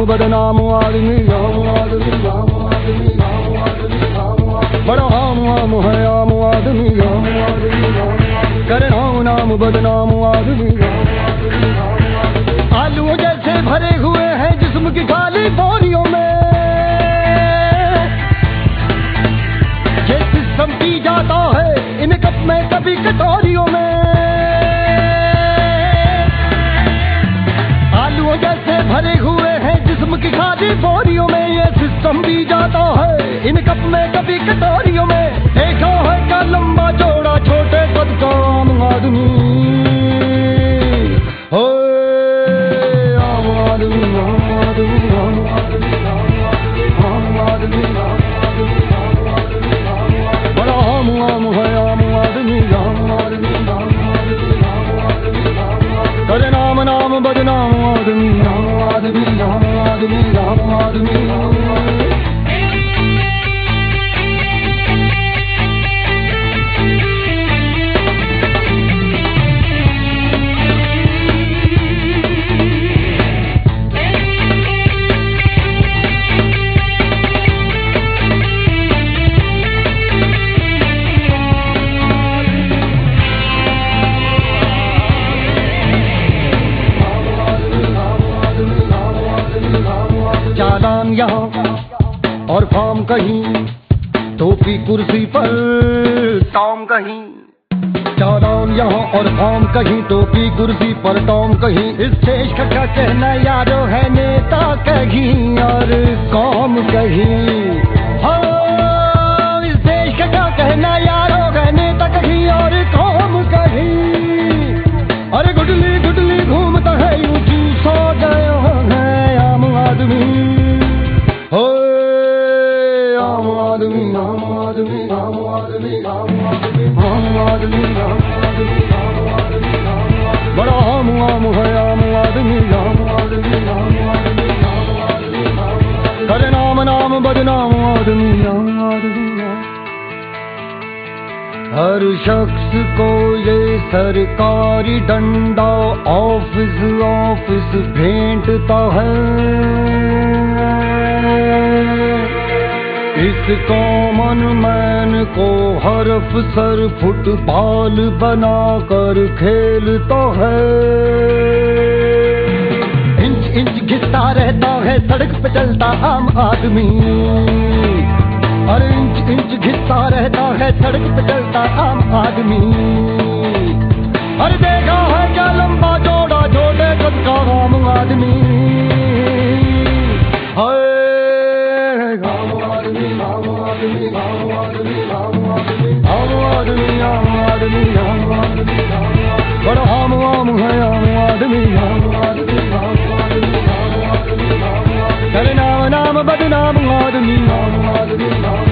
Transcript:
बदनाम आदमी, बड़ा आम है आम आदमी, करे नाम बदनाम आदमी। आलू जैसे भरे हुए हैं जिस्म की खाली बोरियों में, ये सिस्टम पी जाता है इन कप में कभी कटोरियों में। आलू जैसे भरे हुए हैं जिस्म की खाली बोरियों में, ये सिस्टम पी जाता है इन कप में कभी कटोरियों में। देखा है क्या लंबा चौड़ा छोटे कद का आम आदमी, हो आम आदमी, आम आदमी, आम आदमी, आम आदमी, बड़ा आम है आम आदमी, आम आदमी, करे नाम बदनाम आदमी, आम आदमी, आम आदमी, आम आदमी। चालान यहाँ और फॉर्म कहीं, टोपी कुर्सी पर टॉम कहीं। चालान यहाँ और फॉर्म कहीं, टोपी कुर्सी पर टॉम कहीं। इस देश का क्या कहना यारो है नेता कहीं और कौम कहीं। हाँ, इस देश का क्या कहना यारो है नेता कहीं और कौम कहीं। अरे गुडली गुडली घूमता है यूं चूस हो गया है आम आदमी, हो आम आदमी, आम आदमी, आम आदमी, आम आदमी, आम आदमी, आम आदमी, आम आदमी, बड़ा आम है आम आदमी, आम आदमी, आम आदमी, आम आदमी, करे नाम बदनाम आदमी, आम आदमी। हर शख्स को ये सरकारी डंडा ऑफिस ऑफिस भेंटता है। इस कॉमन मैन को हर अफसर फुटबॉल बनाकर खेलता है। इंच इंच घिसता रहता है सड़क पे चलता आम आदमी, अरे इंच इंच घिसता रहता है सड़क पे चलता आम आदमी। अरे देखा है क्या लंबा चौड़ा छोटे कद का आम आदमी, हाय आम आदमी, आम आदमी, आम आदमी, आम आदमी, आम आदमी, आम आदमी, आम आदमी, बड़ा आम है आम आदमी, आम आदमी, आम आदमी, आम आदमी, करे नाम बदनाम आदमी, आम आदमी।